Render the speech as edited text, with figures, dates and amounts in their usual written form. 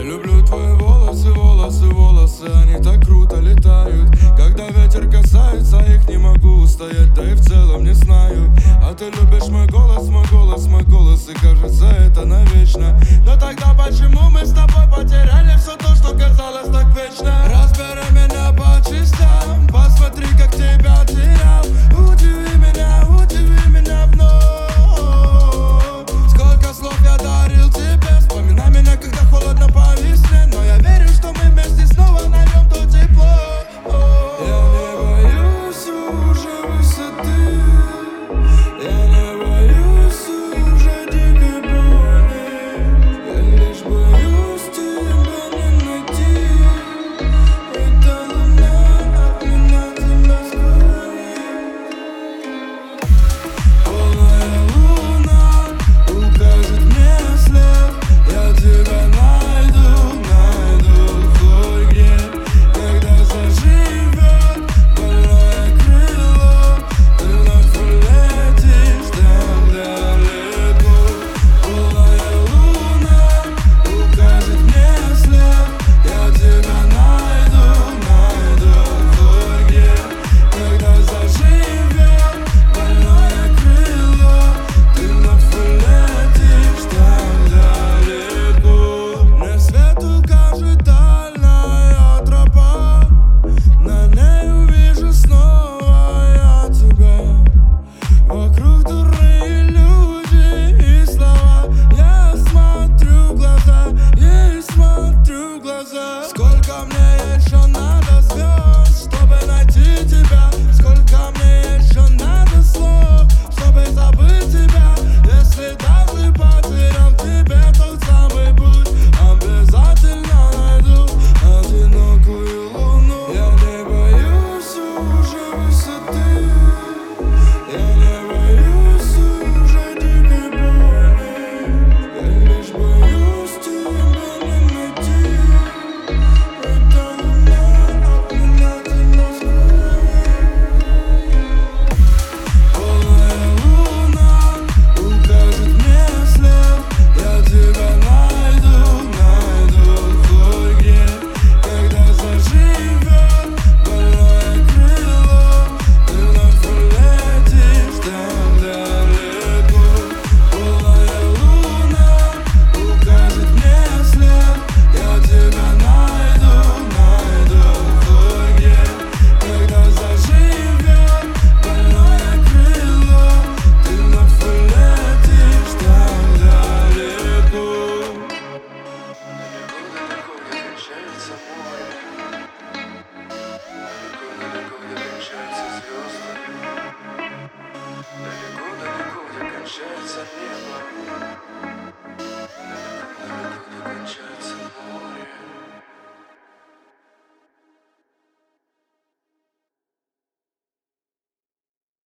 Я люблю твои волосы, волосы, волосы, они так круто летают. Когда ветер касается их, не могу устоять, да и в целом не знаю. А ты любишь мой голос, мой голос, мой голос, и кажется это навечно. Но тогда почему мы с тобой потеряли все то, что казалось так вечно?